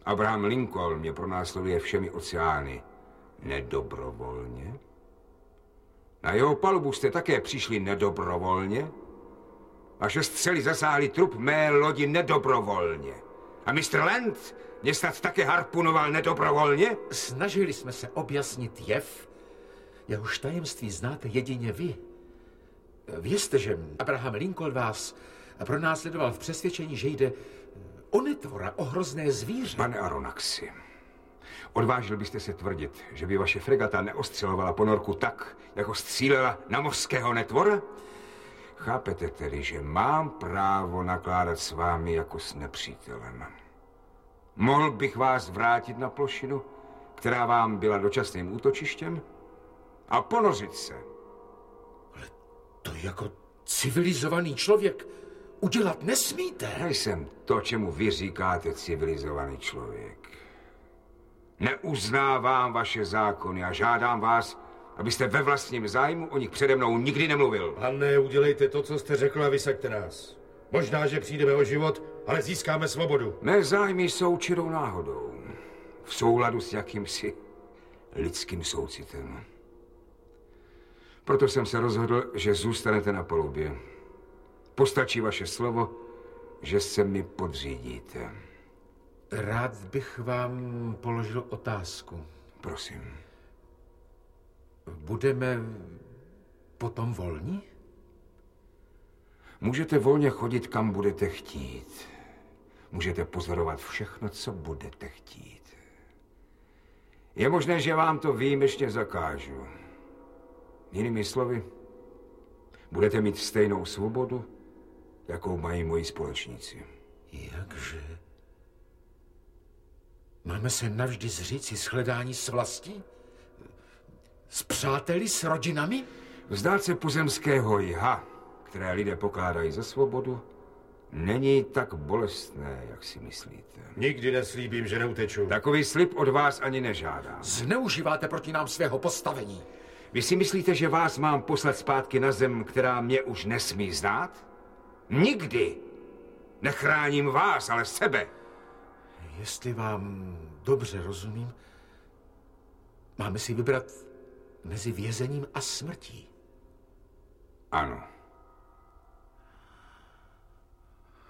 Abraham Lincoln mě pronásleduje všemi oceány nedobrovolně? Na jeho palubu jste také přišli nedobrovolně? Vaše střely zasáhly trup mé lodi nedobrovolně. A Mr. Land mě snad také harpunoval nedobrovolně? Snažili jsme se objasnit jev, jehož tajemství znáte jedině vy. Vězte, že Abraham Lincoln vás pronásledoval v přesvědčení, že jde o netvora, o hrozné zvíře. Pane Aronaxi, odvážil byste se tvrdit, že by vaše fregata neostřelovala ponorku tak, jako střílela na mořského netvora? Chápete tedy, že mám právo nakládat s vámi jako s nepřítelem. Mohl bych vás vrátit na plošinu, která vám byla dočasným útočištěm, a ponořit se. Ale to jako civilizovaný člověk udělat nesmíte. Nejsem to, čemu vy říkáte civilizovaný člověk. Neuznávám vaše zákony a žádám vás, abyste ve vlastním zájmu o nich přede mnou nikdy nemluvil. Pane, udělejte to, co jste řekl, a vysaďte nás. Možná, že přijdeme o život, ale získáme svobodu. Mé zájmy jsou čirou náhodou. V souladu s jakýmsi lidským soucitem. Proto jsem se rozhodl, že zůstanete na palubě. Postačí vaše slovo, že se mi podřídíte. Rád bych vám položil otázku. Prosím. Budeme potom volní? Můžete volně chodit, kam budete chtít. Můžete pozorovat všechno, co budete chtít. Je možné, že vám to výjimečně zakážu. Jinými slovy, budete mít stejnou svobodu, jakou mají moji společníci. Jakže? Máme se navždy zříci shledání s vlastí? S přáteli, s rodinami? Vzdát se pozemského jha, které lidé pokládají za svobodu, není tak bolestné, jak si myslíte. Nikdy neslíbím, že neuteču. Takový slib od vás ani nežádám. Zneužíváte proti nám svého postavení. Vy si myslíte, že vás mám poslat zpátky na zem, která mě už nesmí znát? Nikdy! Nechráním vás, ale sebe. Jestli vám dobře rozumím, máme si vybrat mezi vězením a smrtí. Ano.